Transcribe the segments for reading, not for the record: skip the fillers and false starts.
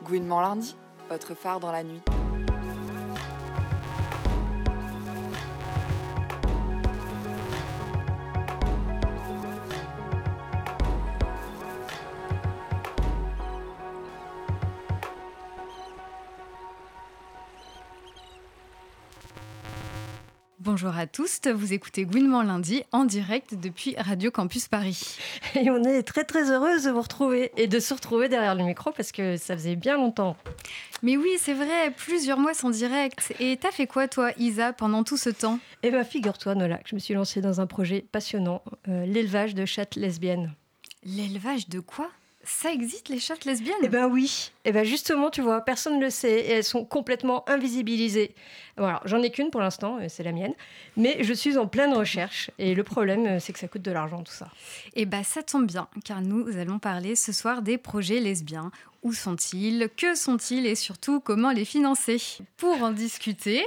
Gouinement lundi, votre phare dans la nuit. Bonjour à tous, vous écoutez Gouinement lundi en direct depuis Radio Campus Paris. Et on est très très heureuse de vous retrouver et de se retrouver derrière le micro parce que ça faisait bien longtemps. Mais oui, c'est vrai, plusieurs mois sans direct. Et t'as fait quoi toi, Isa, pendant tout ce temps ? Eh bien, figure-toi, Nola, que je me suis lancée dans un projet passionnant, l'élevage de chattes lesbiennes. L'élevage de quoi ? Ça existe, les chattes lesbiennes ? Eh bien oui, eh ben justement, tu vois, personne ne le sait et elles sont complètement invisibilisées. Bon, alors, j'en ai qu'une pour l'instant, c'est la mienne, mais je suis en pleine recherche et le problème, c'est que ça coûte de l'argent, tout ça. Eh bien, ça tombe bien, car nous allons parler ce soir des projets lesbiens. Où sont-ils ? Que sont-ils ? Et surtout, comment les financer ? Pour en discuter...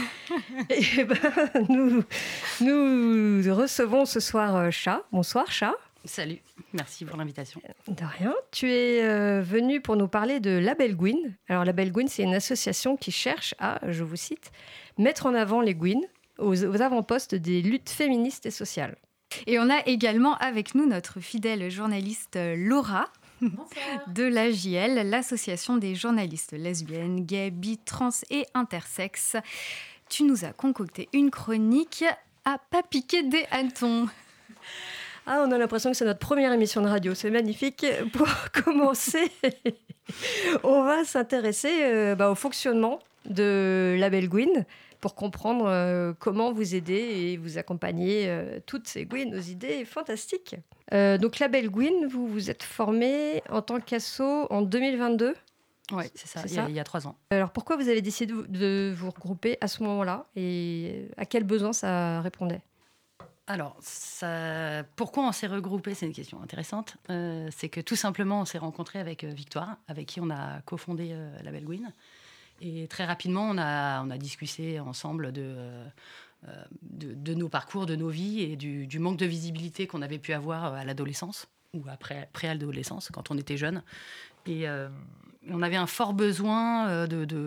Eh ben, nous recevons ce soir Chat. Bonsoir, Chat. Salut, merci pour l'invitation. De rien. Tu es venu pour nous parler de Label Gouin. Alors, Label Gouin, c'est une association qui cherche à, je vous cite, mettre en avant les Gouines aux avant-postes des luttes féministes et sociales. Et on a également avec nous notre fidèle journaliste Laura. Bonsoir. De l'AJL, l'association des journalistes lesbiennes, gays, bi, trans et intersexes. Tu nous as concocté une chronique à pas piquer des hannetons. Ah, on a l'impression que c'est notre première émission de radio, c'est magnifique. Pour commencer, on va s'intéresser au fonctionnement de Label Gouin pour comprendre comment vous aider et vous accompagner toutes ces Gouines aux idées fantastiques. Donc Label Gouin, vous vous êtes formé en tant qu'asso en 2022 ? Oui, c'est ça, il y a 3 ans. Alors pourquoi vous avez décidé de vous regrouper à ce moment-là et à quel besoin ça répondait ? Alors, pourquoi on s'est regroupés ? C'est une question intéressante. C'est que tout simplement, on s'est rencontrés avec Victoire, avec qui on a cofondé Label Gouin. Et très rapidement, on a discuté ensemble de nos parcours, de nos vies et du manque de visibilité qu'on avait pu avoir à l'adolescence ou après pré-adolescence, quand on était jeune. Et on avait un fort besoin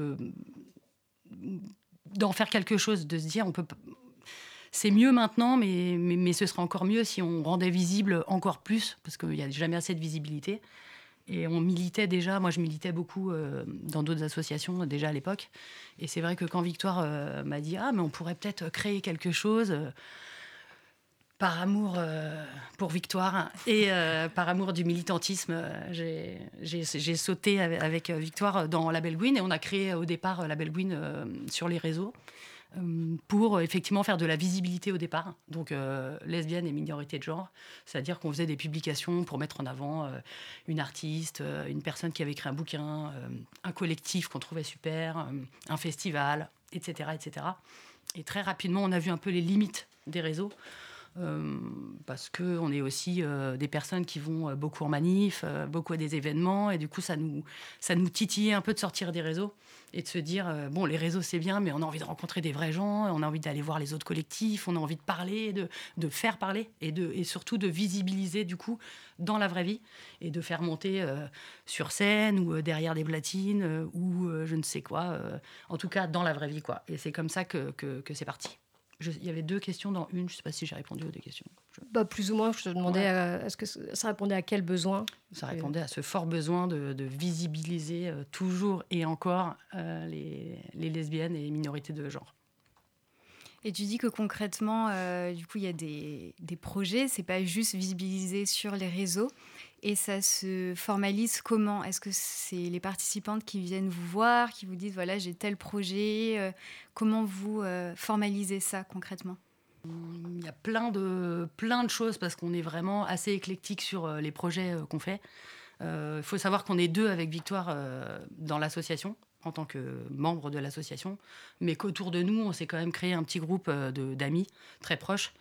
d'en faire quelque chose, de se dire on peut... C'est mieux maintenant, mais ce serait encore mieux si on rendait visible encore plus, parce qu'il n'y a jamais assez de visibilité. Et on militait déjà, moi je militais beaucoup dans d'autres associations déjà à l'époque. Et c'est vrai que quand Victoire m'a dit « Ah, mais on pourrait peut-être créer quelque chose par amour pour Victoire et par amour du militantisme, j'ai sauté avec Victoire dans Label Gouin et on a créé au départ Label Gouin sur les réseaux. Pour effectivement faire de la visibilité au départ, donc lesbiennes et minorités de genre, c'est-à-dire qu'on faisait des publications pour mettre en avant une artiste, une personne qui avait écrit un bouquin, un collectif qu'on trouvait super, un festival, etc., etc. Et très rapidement, on a vu un peu les limites des réseaux, parce qu'on est aussi des personnes qui vont beaucoup en manif, beaucoup à des événements, et du coup, ça nous titillait un peu de sortir des réseaux et de se dire, bon, les réseaux, c'est bien, mais on a envie de rencontrer des vrais gens, on a envie d'aller voir les autres collectifs, on a envie de parler, de faire parler, et surtout de visibiliser, du coup, dans la vraie vie, et de faire monter sur scène, ou derrière des platines, ou je ne sais quoi, en tout cas, dans la vraie vie, quoi. Et c'est comme ça que c'est parti. Il y avait 2 questions dans une, je ne sais pas si j'ai répondu aux 2 questions. Plus ou moins, je te demandais, est-ce que ça répondait à quel besoin ? Ça répondait à ce fort besoin de visibiliser toujours et encore les lesbiennes et les minorités de genre. Et tu dis que concrètement, du coup, il y a des projets, c'est pas juste visibilisé sur les réseaux. Et ça se formalise comment ? Est-ce que c'est les participantes qui viennent vous voir, qui vous disent, voilà, j'ai tel projet ? Comment vous formalisez ça concrètement ? Il y a plein de choses parce qu'on est vraiment assez éclectique sur les projets qu'on fait. Il faut savoir qu'on est 2 avec Victoire dans l'association, en tant que membre de l'association, mais qu'autour de nous, on s'est quand même créé un petit groupe d'amis très proches.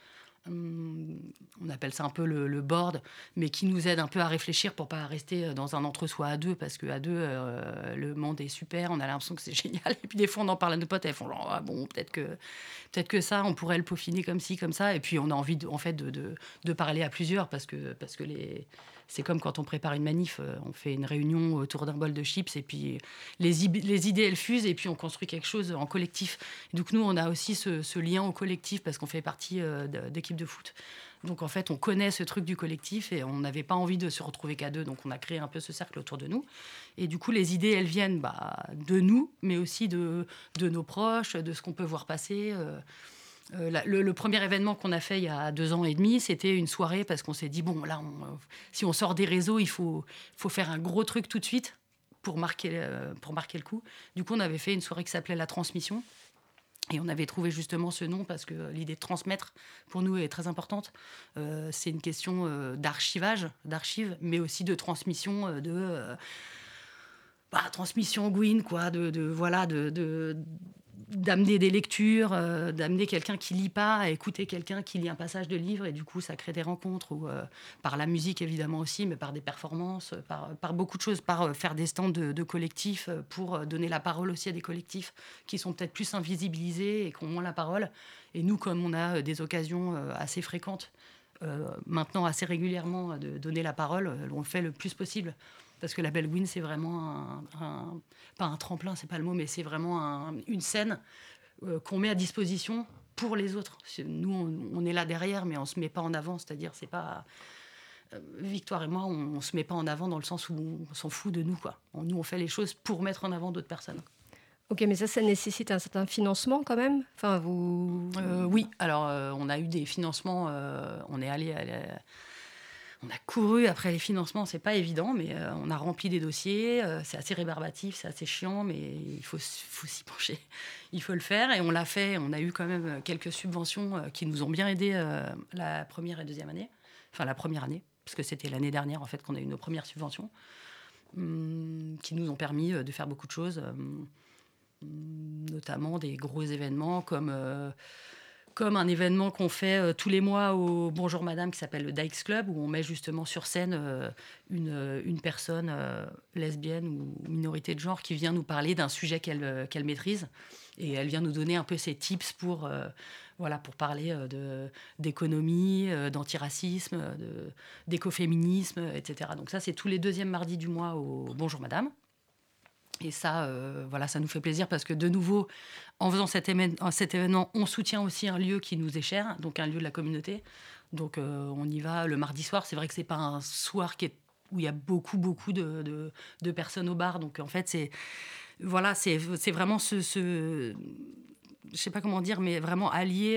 On appelle ça un peu le board, mais qui nous aide un peu à réfléchir pour pas rester dans un entre-soi à 2, parce qu'à 2, le monde est super, on a l'impression que c'est génial, et puis des fois on en parle à nos potes, elles font genre, ah bon, peut-être que ça, on pourrait le peaufiner comme ci, comme ça, et puis on a envie de parler à plusieurs, parce que C'est comme quand on prépare une manif, on fait une réunion autour d'un bol de chips et puis les idées, elles fusent et puis on construit quelque chose en collectif. Et donc nous, on a aussi ce lien au collectif parce qu'on fait partie d'équipes de foot. Donc en fait, on connaît ce truc du collectif et on n'avait pas envie de se retrouver qu'à deux. Donc on a créé un peu ce cercle autour de nous. Et du coup, les idées, elles viennent de nous, mais aussi de nos proches, de ce qu'on peut voir passer. Le premier événement qu'on a fait il y a 2 ans et demi, c'était une soirée parce qu'on s'est dit, bon, là, si on sort des réseaux, il faut faire un gros truc tout de suite pour marquer le coup. Du coup, on avait fait une soirée qui s'appelait La Transmission. Et on avait trouvé justement ce nom parce que l'idée de transmettre, pour nous, est très importante. C'est une question d'archivage, d'archives, mais aussi de transmission, transmission Gwyn, quoi, d'amener des lectures, d'amener quelqu'un qui lit pas à écouter quelqu'un qui lit un passage de livre, et du coup ça crée des rencontres, ou par la musique évidemment aussi, mais par des performances, par beaucoup de choses, par faire des stands de collectifs pour donner la parole aussi à des collectifs qui sont peut-être plus invisibilisés et qui ont moins la parole. Et nous, comme on a des occasions assez fréquentes, maintenant assez régulièrement, de donner la parole, on le fait le plus possible. Parce que la Belle Gwyn, c'est vraiment pas un tremplin, c'est pas le mot, mais c'est vraiment une scène qu'on met à disposition pour les autres. Nous, on est là derrière, mais on se met pas en avant. C'est-à-dire, c'est pas... Victoire et moi, on se met pas en avant dans le sens où on s'en fout de nous, quoi. Nous, on fait les choses pour mettre en avant d'autres personnes. Ok, mais ça nécessite un certain financement quand même. Enfin, oui, alors on a eu des financements, on est allé on a couru après les financements, c'est pas évident, mais on a rempli des dossiers. C'est assez rébarbatif, c'est assez chiant, mais il faut s'y pencher. Il faut le faire, et on l'a fait. On a eu quand même quelques subventions qui nous ont bien aidés la première et deuxième année. Enfin, la première année, parce que c'était l'année dernière en fait qu'on a eu nos premières subventions, qui nous ont permis de faire beaucoup de choses, notamment des gros événements comme un événement qu'on fait tous les mois au Bonjour Madame, qui s'appelle le Dykes Club, où on met justement sur scène une personne lesbienne ou minorité de genre qui vient nous parler d'un sujet qu'elle maîtrise. Et elle vient nous donner un peu ses tips pour parler d'économie, d'antiracisme, d'écoféminisme, etc. Donc ça, c'est tous les 2e mardis du mois au Bonjour Madame. Et ça, ça nous fait plaisir parce que, de nouveau, en faisant cet événement, on soutient aussi un lieu qui nous est cher, donc un lieu de la communauté. Donc on y va le mardi soir. C'est vrai que c'est pas un soir où il y a beaucoup de personnes au bar. Donc en fait, c'est vraiment je sais pas comment dire, mais vraiment allier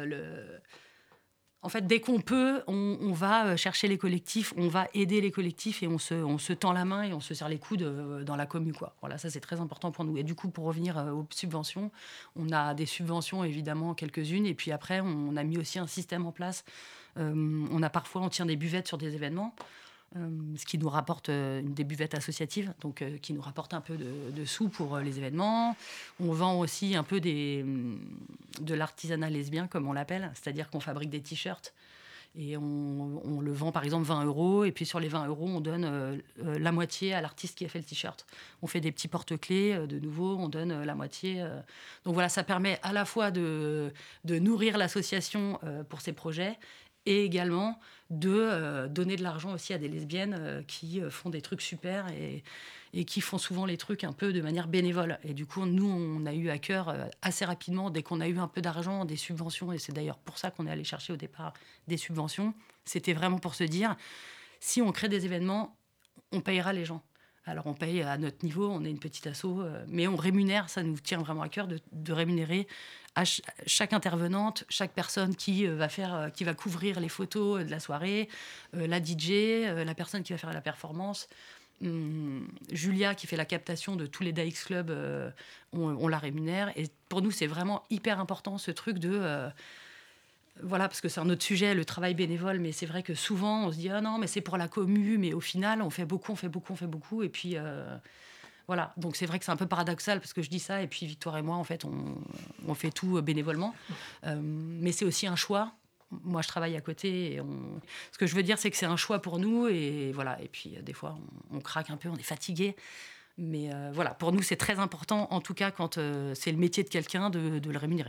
En fait, dès qu'on peut, on va chercher les collectifs, on va aider les collectifs, et on se tend la main et on se serre les coudes dans la commu, quoi. Voilà, ça c'est très important pour nous. Et du coup, pour revenir aux subventions, on a des subventions évidemment, quelques-unes, et puis après on a mis aussi un système en place. On tient des buvettes sur des événements, ce qui nous rapporte des buvettes associatives, donc qui nous rapporte un peu de sous pour les événements. On vend aussi un peu de l'artisanat lesbien, comme on l'appelle, c'est-à-dire qu'on fabrique des t-shirts et on le vend par exemple 20 €, et puis sur les 20 €, on donne la moitié à l'artiste qui a fait le t-shirt. On fait des petits porte-clés, de nouveau, on donne la moitié. Donc voilà, ça permet à la fois de nourrir l'association pour ses projets, et également de donner de l'argent aussi à des lesbiennes qui font des trucs super et qui font souvent les trucs un peu de manière bénévole. Et du coup, nous, on a eu à cœur assez rapidement, dès qu'on a eu un peu d'argent, des subventions, et c'est d'ailleurs pour ça qu'on est allé chercher au départ des subventions, c'était vraiment pour se dire, si on crée des événements, on payera les gens. Alors on paye à notre niveau, on est une petite asso, mais on rémunère, ça nous tient vraiment à cœur de rémunérer à chaque intervenante, chaque personne qui va couvrir les photos de la soirée, la DJ, la personne qui va faire la performance, Julia qui fait la captation de tous les Dykes Club, on la rémunère. Et pour nous, c'est vraiment hyper important ce truc de... parce que c'est un autre sujet, le travail bénévole, mais c'est vrai que souvent on se dit « Ah non, mais c'est pour la commu », mais au final, on fait beaucoup, et puis... Voilà, donc c'est vrai que c'est un peu paradoxal parce que je dis ça, et puis Victoire et moi, en fait, on fait tout bénévolement. Mais c'est aussi un choix. Moi, je travaille à côté. Ce que je veux dire, c'est que c'est un choix pour nous. Et voilà, et puis des fois, on craque un peu, on est fatigué. Mais pour nous, c'est très important, en tout cas, quand c'est le métier de quelqu'un, de le rémunérer.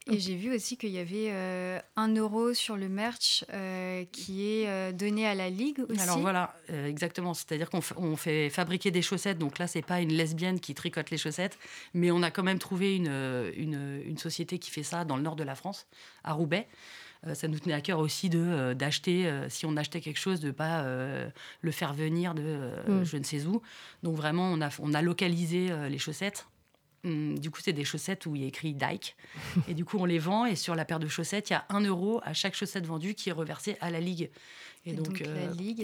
Et j'ai vu aussi qu'il y avait 1 euro sur le merch qui est donné à la Ligue aussi. Alors voilà, exactement. C'est-à-dire qu'on fait fabriquer des chaussettes. Donc là, c'est pas une lesbienne qui tricote les chaussettes, mais on a quand même trouvé une société qui fait ça dans le nord de la France, à Roubaix. Ça nous tenait à cœur aussi d'acheter, si on achetait quelque chose, de ne pas le faire venir de je ne sais où. Donc vraiment, on a localisé les chaussettes. Du coup, c'est des chaussettes où il y a écrit Dyke. Et du coup, on les vend. Et sur la paire de chaussettes, il y a 1 euro à chaque chaussette vendue qui est reversée à la Ligue. Et donc la Ligue,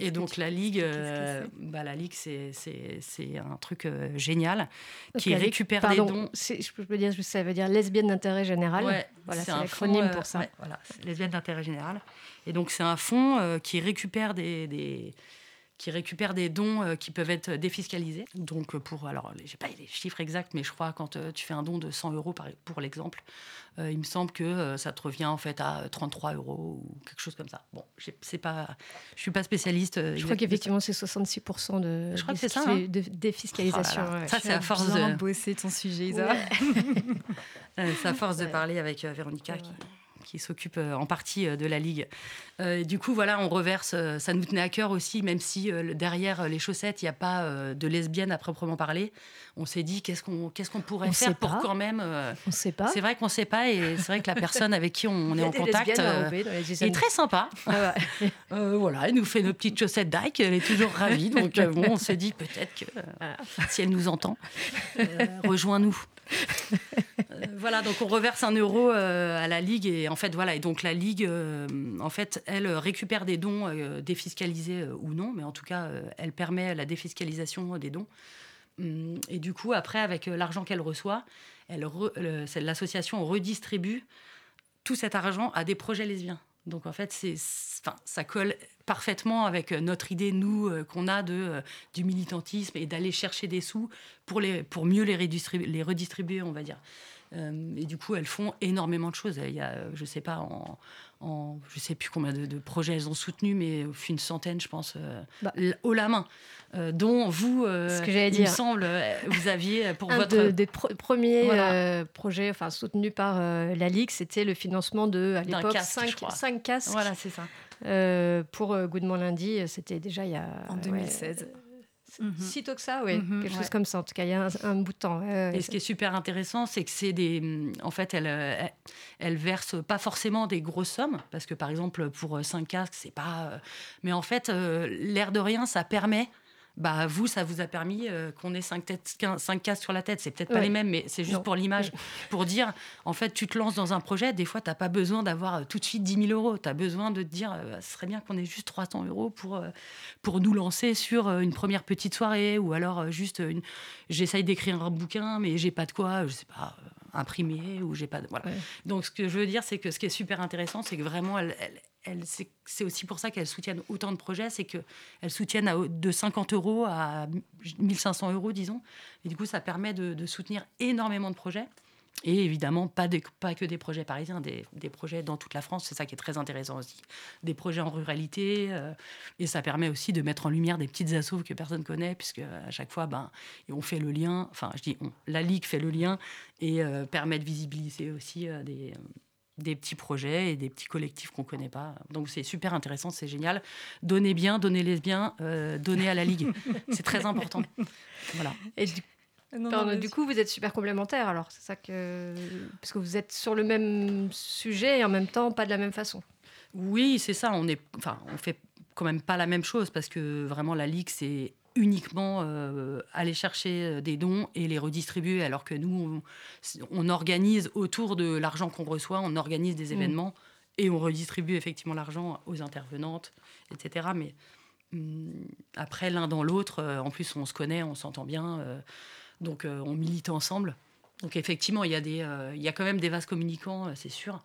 la Ligue, c'est un truc génial qui récupère des dons. Je peux dire, ça veut dire lesbienne d'intérêt général. Ouais, voilà, c'est l'acronyme pour ça. Ouais, voilà, lesbienne d'intérêt général. Et donc, c'est un fonds qui récupère des dons qui peuvent être défiscalisés. Donc, je n'ai pas les chiffres exacts, mais je crois quand tu fais un don de 100 euros, pour l'exemple, il me semble que ça te revient en fait à 33 euros ou quelque chose comme ça. Bon, je ne suis pas spécialiste. Je crois qu'effectivement, c'est 66% je crois que c'est ça, hein. de défiscalisation. Oh là là. Ouais. Ça, c'est à force de bosser ton sujet, Isa. C'est à force de parler avec Véronica qui s'occupe en partie de la Ligue. Du coup, voilà, on reverse. Ça nous tenait à cœur aussi, même si derrière les chaussettes, il n'y a pas de lesbiennes à proprement parler. On s'est dit, qu'est-ce qu'on pourrait faire pour quand même... on ne sait pas. C'est vrai qu'on ne sait pas, et c'est vrai que la personne avec qui on est en contact est très sympa. Voilà, elle nous fait nos petites chaussettes Dyke, elle est toujours ravie. Donc, on s'est dit, peut-être que si elle nous entend, rejoins-nous. Voilà, donc on reverse 1 euro à la Ligue, et en fait voilà, et donc la Ligue en fait elle récupère des dons défiscalisés ou non, mais en tout cas elle permet la défiscalisation des dons, et du coup après avec l'argent qu'elle reçoit, l'association redistribue tout cet argent à des projets lesbiens. Donc en fait ça colle parfaitement avec notre idée, nous, qu'on a du militantisme et d'aller chercher des sous pour mieux les redistribuer, on va dire. Et du coup, elles font énormément de choses. Il y a, je sais pas, je sais plus combien de projets elles ont soutenus, mais une centaine, je pense, haut la main, dont vous, il me semble, vous aviez pour votre... des premiers projets soutenus par la Ligue, c'était le financement à l'époque 5 casques. Voilà, c'est ça. Pour Goodman Lundi, c'était déjà il y a... En 2016. Si tôt que ça, oui, quelque chose comme ça. En tout cas, il y a un bout de temps. Et ce qui est super intéressant, c'est que en fait, elle verse pas forcément des grosses sommes, parce que par exemple, pour 5 casques, c'est pas. Mais en fait, l'air de rien, ça permet. Ça vous a permis qu'on ait 5 casques sur la tête. C'est peut-être pas les mêmes, mais c'est juste pour l'image. Pour dire, en fait, tu te lances dans un projet, des fois, tu n'as pas besoin d'avoir tout de suite 10 000 euros. Tu as besoin de te dire, ce serait bien qu'on ait juste 300 euros pour nous lancer sur une première petite soirée, ou alors juste j'essaye d'écrire un bouquin, mais j'ai pas de quoi, je sais pas, imprimer, ou j'ai pas de... Voilà. Ouais. Donc, ce que je veux dire, c'est que ce qui est super intéressant, c'est que vraiment, c'est aussi pour ça qu'elles soutiennent autant de projets, c'est qu'elles soutiennent de 50 euros à 1500 euros, disons. Et du coup, ça permet de soutenir énormément de projets. Et évidemment, pas que des projets parisiens, des projets dans toute la France. C'est ça qui est très intéressant aussi. Des projets en ruralité. Et ça permet aussi de mettre en lumière des petites assos que personne ne connaît, puisque à chaque fois, on fait le lien. Enfin, je dis la Ligue fait le lien et permet de visibiliser aussi des petits projets et des petits collectifs qu'on ne connaît pas. Donc, c'est super intéressant, c'est génial. Donnez bien, donnez lesbien, donnez à la Ligue. C'est très important. Voilà. Et du coup, vous êtes super complémentaires, alors. C'est ça que... Parce que vous êtes sur le même sujet et en même temps, pas de la même façon. Oui, c'est ça. On fait quand même pas la même chose, parce que vraiment, la Ligue, c'est uniquement aller chercher des dons et les redistribuer, alors que nous, on organise autour de l'argent qu'on reçoit, on organise des événements et on redistribue effectivement l'argent aux intervenantes, etc. Mais après, l'un dans l'autre, en plus, on se connaît, on s'entend bien, donc on milite ensemble. Donc effectivement, il y a quand même des vases communicants, c'est sûr.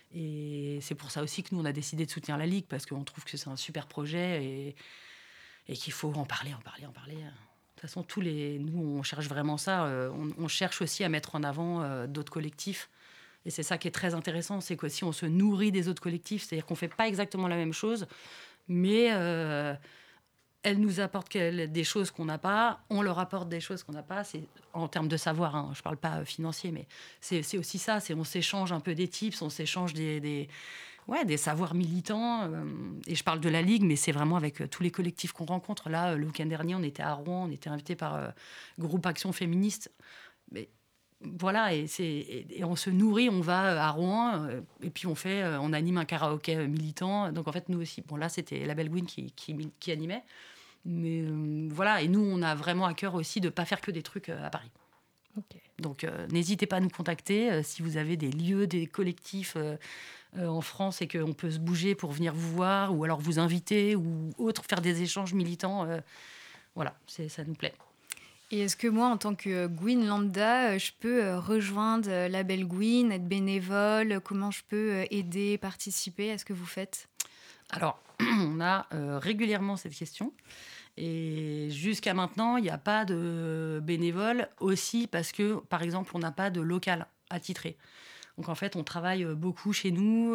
Et c'est pour ça aussi que nous, on a décidé de soutenir la Ligue, parce qu'on trouve que c'est un super projet et qu'il faut en parler. De toute façon, nous, on cherche vraiment ça. On cherche aussi à mettre en avant d'autres collectifs. Et c'est ça qui est très intéressant, c'est qu'aussi on se nourrit des autres collectifs. C'est-à-dire qu'on ne fait pas exactement la même chose, mais elles nous apportent des choses qu'on n'a pas, on leur apporte des choses qu'on n'a pas. C'est en termes de savoir, hein, je ne parle pas financier, mais c'est aussi ça. On s'échange un peu des tips, on s'échange des savoirs militants. Et je parle de la Ligue, mais c'est vraiment avec tous les collectifs qu'on rencontre. Là, le week-end dernier, on était à Rouen, on était invité par Groupe Action Féministe. Mais voilà, et on se nourrit, on va à Rouen, et puis on anime un karaoké militant. Donc en fait, nous aussi, bon là, c'était la Belle Gouine qui animait. Mais voilà, et nous, on a vraiment à cœur aussi de ne pas faire que des trucs à Paris. Okay. Donc n'hésitez pas à nous contacter si vous avez des lieux, des collectifs en France et qu'on peut se bouger pour venir vous voir ou alors vous inviter ou autre, faire des échanges militants. Voilà, ça nous plaît. Et est-ce que moi, en tant que Gouine lambda, je peux rejoindre la Belle Gouine, être bénévole? Comment je peux aider, participer à ce que vous faites? Alors, on a régulièrement cette question. Et jusqu'à maintenant, il n'y a pas de bénévoles aussi parce que, par exemple, on n'a pas de local attitré. Donc, en fait, on travaille beaucoup chez nous.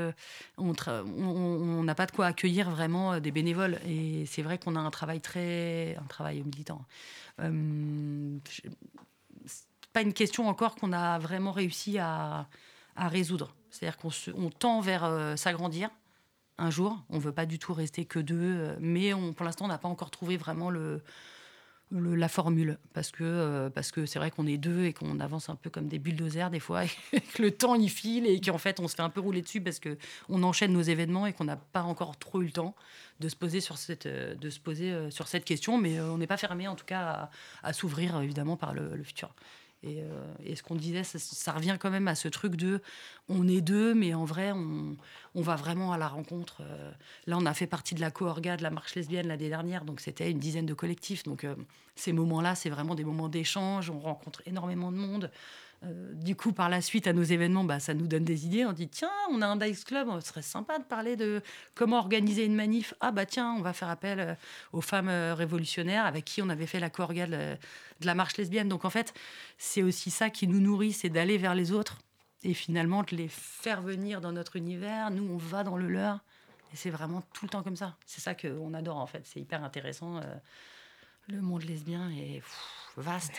On n'a pas de quoi accueillir vraiment des bénévoles. Et c'est vrai qu'on a un travail militant. C'est pas une question encore qu'on a vraiment réussi à résoudre. C'est-à-dire qu'on tend vers s'agrandir. Un jour, on ne veut pas du tout rester que deux, mais pour l'instant, on n'a pas encore trouvé vraiment la formule, parce que c'est vrai qu'on est deux et qu'on avance un peu comme des bulldozers des fois, et que le temps il file et qu'en fait on se fait un peu rouler dessus parce qu'on enchaîne nos événements et qu'on n'a pas encore trop eu le temps de se poser sur cette question, mais on n'est pas fermé en tout cas à s'ouvrir évidemment par le futur. Et ce qu'on disait, ça revient quand même à ce truc de on est deux, mais en vrai, on va vraiment à la rencontre. Là, on a fait partie de la co-orga de la marche lesbienne l'année dernière, donc c'était une dizaine de collectifs. Donc ces moments-là, c'est vraiment des moments d'échange, on rencontre énormément de monde. Du coup, par la suite, à nos événements, ça nous donne des idées. On dit, tiens, on a un Dice Club, ce serait sympa de parler de comment organiser une manif. Ah tiens, on va faire appel aux femmes révolutionnaires avec qui on avait fait la co-orga de la marche lesbienne. Donc en fait, c'est aussi ça qui nous nourrit, c'est d'aller vers les autres et finalement de les faire venir dans notre univers. Nous, on va dans le leur et c'est vraiment tout le temps comme ça. C'est ça qu'on adore en fait, c'est hyper intéressant. Le monde lesbien est vaste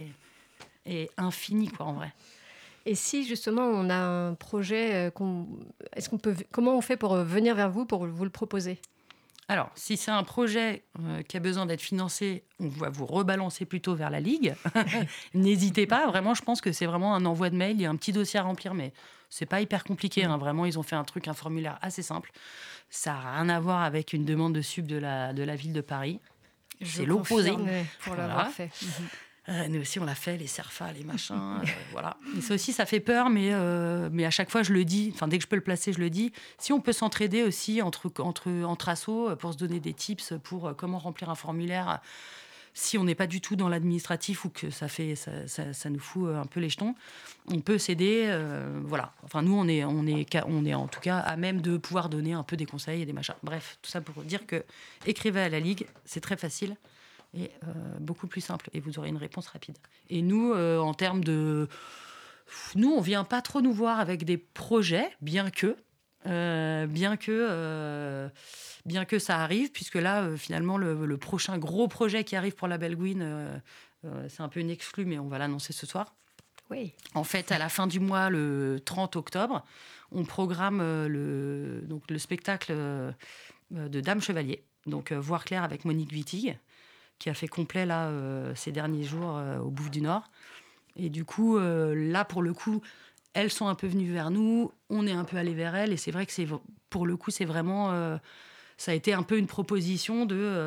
et infini, quoi, en vrai. Et si justement on a un projet, comment on fait pour venir vers vous, pour vous le proposer? Alors, si c'est un projet qui a besoin d'être financé, on va vous rebalancer plutôt vers la Ligue. N'hésitez pas, vraiment, je pense que c'est vraiment un envoi de mail, il y a un petit dossier à remplir, mais c'est pas hyper compliqué, hein, vraiment, ils ont fait un formulaire assez simple. Ça n'a rien à voir avec une demande de sub de la ville de Paris. C'est l'opposé. Pour l'avoir fait. Nous aussi, on l'a fait, les CERFA, les machins, voilà. Et ça aussi, ça fait peur, mais à chaque fois, je le dis, enfin, dès que je peux le placer, je le dis. Si on peut s'entraider aussi entre assos pour se donner des tips pour comment remplir un formulaire, si on n'est pas du tout dans l'administratif ou que ça nous fout un peu les jetons, on peut s'aider, voilà. Enfin, nous, on est en tout cas à même de pouvoir donner un peu des conseils et des machins. Bref, tout ça pour dire que écrivez à la Ligue, c'est très facile. Et beaucoup plus simple, et vous aurez une réponse rapide. Et nous, en termes de... Nous, on ne vient pas trop nous voir avec des projets, bien que ça arrive, puisque là, finalement, le prochain gros projet qui arrive pour la Belle Gouine, c'est un peu une exclue, mais on va l'annoncer ce soir. Oui. En fait, à la fin du mois, le 30 octobre, on programme le spectacle de Dame Chevalier, donc Voir clair avec Monique Wittig, qui a fait complet là, ces derniers jours au Bouffe du Nord. Et du coup, là, pour le coup, elles sont un peu venues vers nous, on est un peu allé vers elles, et c'est vrai que pour le coup, c'est vraiment... ça a été un peu une proposition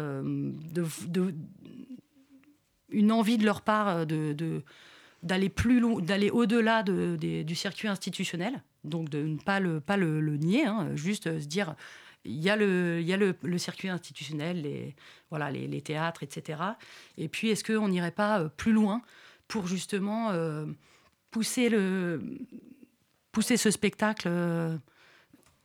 une envie de leur part d'aller plus loin, d'aller au-delà du circuit institutionnel, donc de ne pas le nier, hein, juste se dire... Il y a le circuit institutionnel, les théâtres, etc. Et puis, est-ce qu'on n'irait pas plus loin pour justement pousser ce spectacle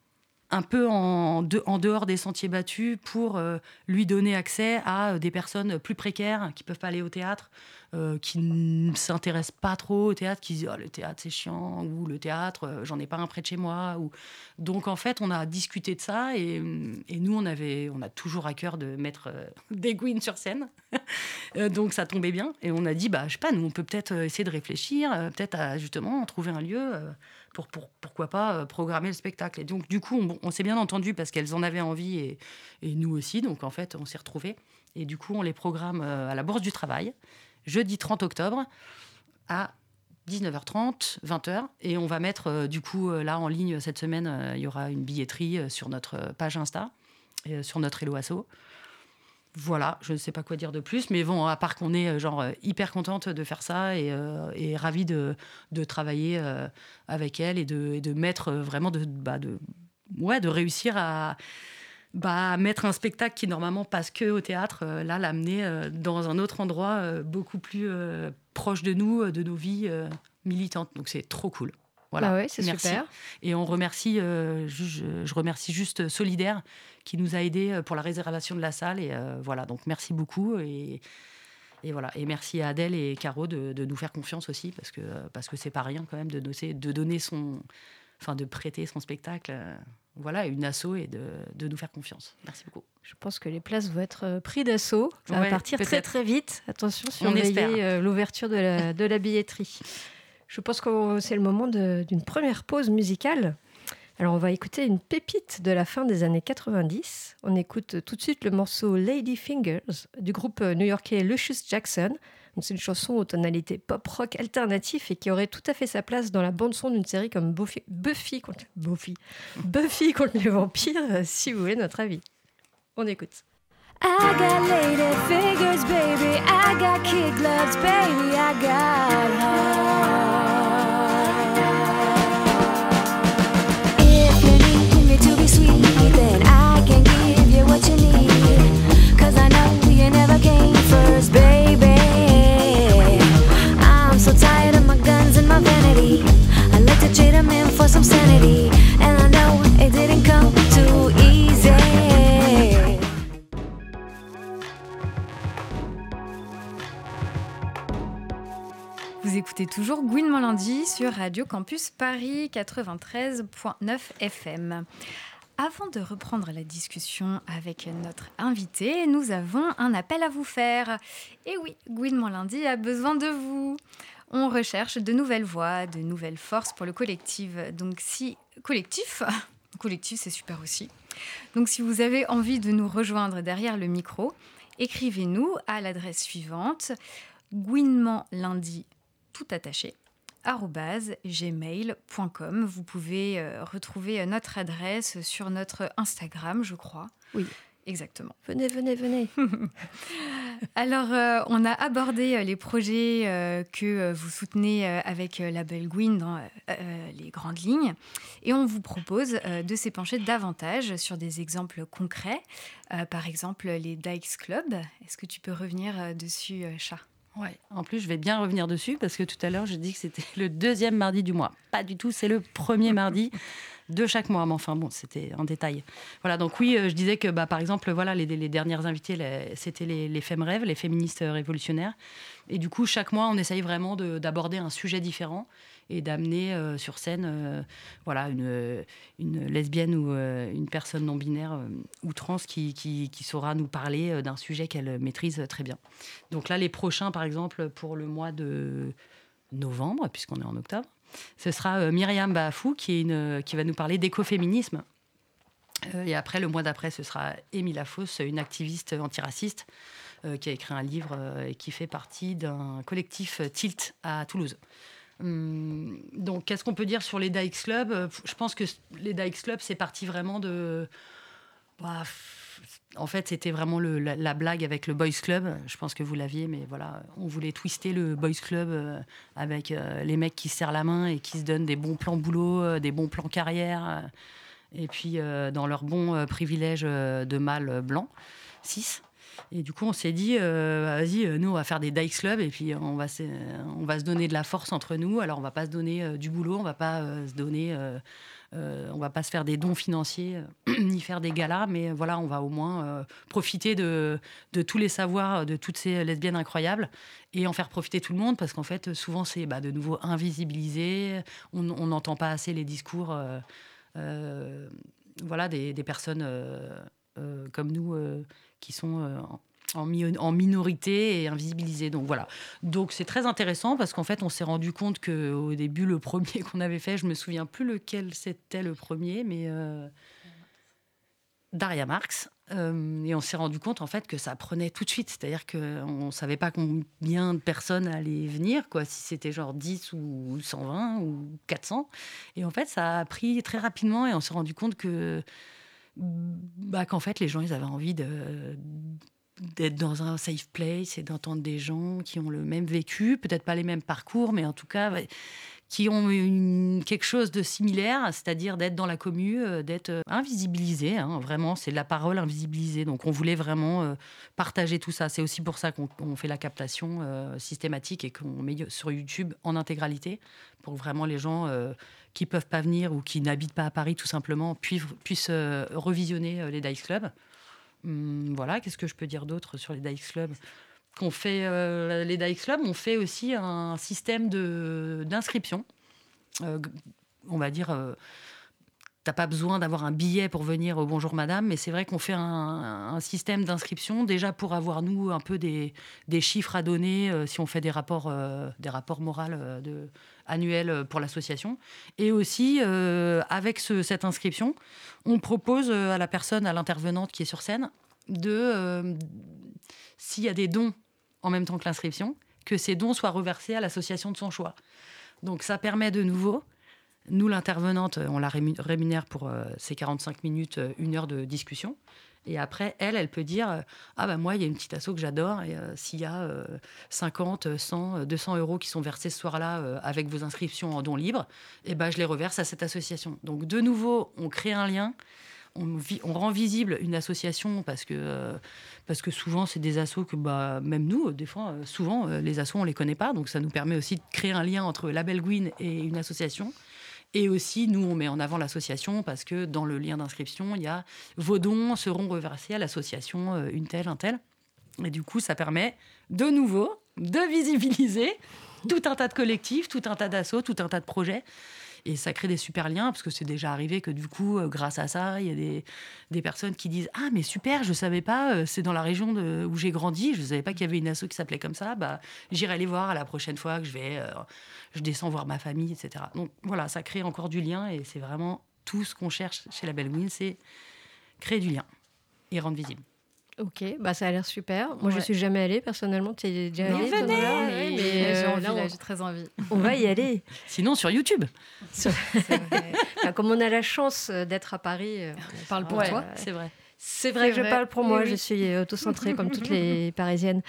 un peu en dehors des sentiers battus pour lui donner accès à des personnes plus précaires qui ne peuvent pas aller au théâtre, qui ne s'intéressent pas trop au théâtre, qui disent « le théâtre, c'est chiant » ou « le théâtre, j'en ai pas un près de chez moi ». Donc, en fait, on a discuté de ça et nous, on a toujours à cœur de mettre des Gwyn sur scène. Donc, ça tombait bien. Et on a dit, je sais pas, nous, on peut peut-être essayer de réfléchir, peut-être à justement trouver un lieu pourquoi pas programmer le spectacle. Et donc, du coup, on s'est bien entendu parce qu'elles en avaient envie et nous aussi. Donc, en fait, on s'est retrouvés. Et du coup, on les programme à la Bourse du Travail, jeudi 30 octobre, à 19h30, 20h. Et on va mettre, du coup, là, en ligne, cette semaine, il y aura une billetterie sur notre page Insta, sur notre Hello Asso. Voilà, je ne sais pas quoi dire de plus, mais bon, à part qu'on est hyper contente de faire ça et ravie de travailler avec elle et de mettre vraiment de réussir à mettre un spectacle qui normalement passe que au théâtre, là l'amener dans un autre endroit beaucoup plus proche de nous, de nos vies militantes. Donc c'est trop cool. Voilà, ouais, c'est merci. Super. Et on remercie, je remercie juste Solidaire qui nous a aidés pour la réservation de la salle. Et voilà, donc merci beaucoup. Et voilà, et merci à Adèle et Caro de nous faire confiance aussi, parce que c'est pas rien quand même de donner de prêter son spectacle. Voilà, une asso et de nous faire confiance. Merci beaucoup. Je pense que les places vont être prises d'assaut. Ça va partir peut-être. très très vite. Attention, surveillez l'ouverture de la billetterie. Je pense que c'est le moment d'une première pause musicale. Alors, on va écouter une pépite de la fin des années 90. On écoute tout de suite le morceau Lady Fingers du groupe new-yorkais Lucius Jackson. Donc, c'est une chanson aux tonalités pop-rock alternatif et qui aurait tout à fait sa place dans la bande-son d'une série comme Buffy contre les vampires, si vous voulez notre avis. On écoute. I got lady fingers, baby. I got kid gloves, baby. I got heart. If you need me to be sweet, then I can give you what you need. 'Cause I know you never came first, baby. I'm so tired of my guns and my vanity. I like to trade them in for some sanity. And I know it didn't come too easy. Vous écoutez toujours Gouinement lundi sur Radio Campus Paris 93.9 FM. Avant de reprendre la discussion avec notre invité, nous avons un appel à vous faire. Et oui, Gouinement lundi a besoin de vous. On recherche de nouvelles voix, de nouvelles forces pour le collectif. Donc si collectif, c'est super aussi. Donc si vous avez envie de nous rejoindre derrière le micro, écrivez-nous à l'adresse suivante: gouinementlundi tout attaché @gmail.com. Vous pouvez retrouver notre adresse sur notre Instagram, je crois. Oui. Exactement. Venez. Alors, on a abordé les projets que vous soutenez avec Label Gwyn dans les grandes lignes. Et on vous propose de s'épancher davantage sur des exemples concrets. Par exemple, les Dykes Club. Est-ce que tu peux revenir dessus, Chat ? Ouais. En plus, je vais bien revenir dessus parce que tout à l'heure, j'ai dit que c'était le 2e mardi du mois. Pas du tout, c'est le 1er mardi de chaque mois. Mais enfin, bon, c'était un détail. Voilà, donc oui, je disais que, par exemple, voilà, les dernières invitées, c'était les FemRêves, les féministes révolutionnaires. Et du coup, chaque mois, on essaye vraiment d'aborder un sujet différent et d'amener sur scène une lesbienne ou une personne non-binaire ou trans qui saura nous parler d'un sujet qu'elle maîtrise très bien. Donc là, les prochains, par exemple, pour le mois de novembre, puisqu'on est en octobre, ce sera Myriam Baafou qui va nous parler d'écoféminisme. Et après, le mois d'après, ce sera Émile Lafosse, une activiste antiraciste qui a écrit un livre et qui fait partie d'un collectif Tilt à Toulouse. Donc, qu'est-ce qu'on peut dire sur les Dykes Club ? Je pense que les Dykes Club, c'est parti vraiment de... en fait, c'était vraiment la blague avec le Boys Club. Je pense que vous l'aviez, mais voilà, on voulait twister le Boys Club avec les mecs qui se serrent la main et qui se donnent des bons plans boulot, des bons plans carrière, et puis dans leur bon privilège de mâle blanc, cis. Et du coup, on s'est dit, vas-y, nous, on va faire des Dykes Club et puis on va se donner de la force entre nous. Alors, on va pas se donner du boulot, on va pas se donner On va pas se faire des dons financiers ni faire des galas, mais voilà, on va au moins profiter de tous les savoirs de toutes ces lesbiennes incroyables et en faire profiter tout le monde, parce qu'en fait, souvent, c'est de nouveau invisibilisé. On n'entend pas assez les discours des personnes comme nous qui sont en minorité et invisibilisées. Donc voilà. Donc c'est très intéressant, parce qu'en fait, on s'est rendu compte qu'au début, le premier qu'on avait fait, je me souviens plus lequel c'était le premier, mais Daria Marx. Et on s'est rendu compte en fait que ça prenait tout de suite. C'est-à-dire qu'on ne savait pas combien de personnes allaient venir, quoi, si c'était genre 10 ou 120 ou 400. Et en fait, ça a pris très rapidement, et on s'est rendu compte qu'en fait, les gens, ils avaient envie d'être dans un safe place et d'entendre des gens qui ont le même vécu, peut-être pas les mêmes parcours, mais en tout cas qui ont quelque chose de similaire, c'est-à-dire d'être dans la commu, d'être invisibilisé, vraiment, c'est la parole invisibilisée. Donc on voulait vraiment partager tout ça. C'est aussi pour ça qu'on fait la captation systématique et qu'on met sur YouTube en intégralité, pour que vraiment les gens qui peuvent pas venir ou qui n'habitent pas à Paris tout simplement puissent revisionner les Dice Club. Voilà, qu'est-ce que je peux dire d'autre sur les Dice Club ? Qu'on fait les Dice Club, on fait aussi un système d'inscription. On va dire, t'as pas besoin d'avoir un billet pour venir au Bonjour Madame, mais c'est vrai qu'on fait un système d'inscription, déjà pour avoir, nous, un peu des chiffres à donner si on fait des rapports moraux annuels pour l'association. Et aussi, avec cette inscription, on propose à la personne, à l'intervenante qui est sur scène, s'il y a des dons en même temps que l'inscription, que ces dons soient reversés à l'association de son choix. Donc ça permet de nouveau, nous l'intervenante, on la rémunère pour ces 45 minutes, 1 heure de discussion. Et après, elle peut dire moi, il y a une petite asso que j'adore, et s'il y a 50, 100, 200 euros qui sont versés ce soir-là avec vos inscriptions en dons libres, je les reverse à cette association. Donc de nouveau, on crée un lien. On rend visible une association, parce que souvent, c'est des assos que même nous, des fois, souvent, les assos, on ne les connaît pas. Donc, ça nous permet aussi de créer un lien entre Label Gwyn et une association. Et aussi, nous, on met en avant l'association, parce que dans le lien d'inscription, il y a vos dons seront reversés à l'association une telle, un tel. Et du coup, ça permet de nouveau de visibiliser tout un tas de collectifs, tout un tas d'assos, tout un tas de projets. Et ça crée des super liens, parce que c'est déjà arrivé que du coup, grâce à ça, il y a des personnes qui disent « Ah, mais super, je ne savais pas, c'est dans la région où j'ai grandi, je ne savais pas qu'il y avait une asso qui s'appelait comme ça, j'irai les voir à la prochaine fois que je descends voir ma famille, etc. » Donc voilà, ça crée encore du lien, et c'est vraiment tout ce qu'on cherche chez Label Gwyn, c'est créer du lien et rendre visible. Ok, ça a l'air super. Moi, je ne suis jamais allée, personnellement. Tu es déjà allée? Venez, mais j'ai très envie. On va y aller. Sinon, sur YouTube. C'est vrai. Comme on a la chance d'être à Paris, on parle pour toi. C'est vrai. C'est vrai que je parle pour moi, je suis autocentrée comme toutes les Parisiennes.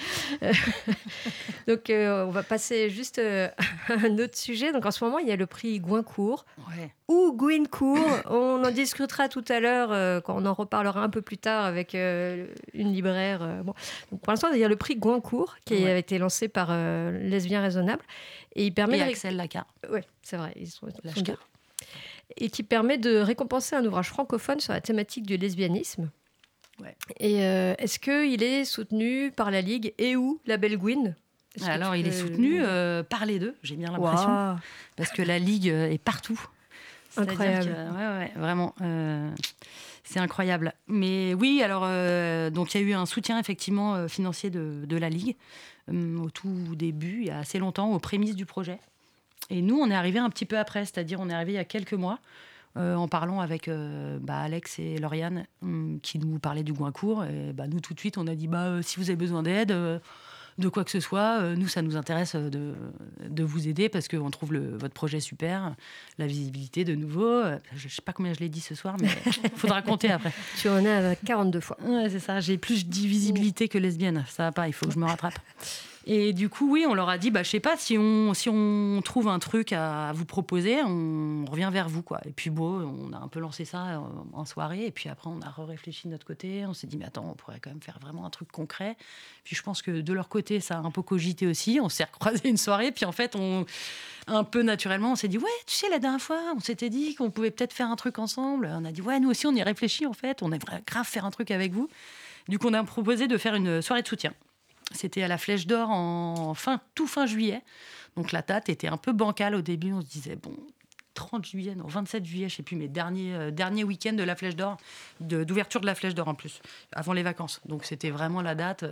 Donc, on va passer juste à un autre sujet. Donc, en ce moment, il y a le prix Goincourt ou Gwyncourt. On en discutera tout à l'heure quand on en reparlera un peu plus tard avec une libraire. Bon. Donc, pour l'instant, il y a le prix Goincourt qui a été lancé par Lesbien Raisonnable. Et il permet Axel Lacar. Oui, c'est vrai. Ils sont deux. Et qui permet de récompenser un ouvrage francophone sur la thématique du lesbianisme. Ouais. Et est-ce qu'il est soutenu par la Ligue et ou Label Gwyn? Alors, il est soutenu par les deux, j'ai bien l'impression. Wow. Parce que la Ligue est partout. Incroyable. Vraiment. C'est incroyable. Mais oui, alors, donc il y a eu un soutien effectivement financier de la Ligue au tout début, il y a assez longtemps, aux prémices du projet. Et nous, on est arrivé un petit peu après, c'est-à-dire on est arrivé il y a quelques mois, en parlant avec Alex et Lauriane, qui nous parlaient du Goincourt. Et nous, tout de suite, on a dit si vous avez besoin d'aide, de quoi que ce soit, nous, ça nous intéresse de vous aider, parce qu'on trouve votre projet super, la visibilité de nouveau. Je ne sais pas combien je l'ai dit ce soir, mais il faudra compter après. Tu en as 42 fois. Ouais, c'est ça. J'ai plus dit visibilité que lesbienne. Ça va pas, il faut que je me rattrape. Et du coup, oui, on leur a dit, je sais pas, si on trouve un truc à vous proposer, on revient vers vous, quoi. Et puis on a un peu lancé ça en soirée, et puis après, on a réfléchi de notre côté. On s'est dit, mais attends, on pourrait quand même faire vraiment un truc concret. Puis je pense que de leur côté, ça a un peu cogité aussi. On s'est recroisé une soirée, puis en fait, un peu naturellement, on s'est dit, ouais, tu sais, la dernière fois, on s'était dit qu'on pouvait peut-être faire un truc ensemble. On a dit, ouais, nous aussi, on y réfléchit, en fait. On aimerait grave faire un truc avec vous. Du coup, on a proposé de faire une soirée de soutien. C'était à la Flèche d'Or tout fin juillet. Donc la date était un peu bancale au début. On se disait, 30 juillet, non, 27 juillet, je ne sais plus, mais dernier week-end de la Flèche d'Or, d'ouverture de la Flèche d'Or en plus, avant les vacances. Donc c'était vraiment la date.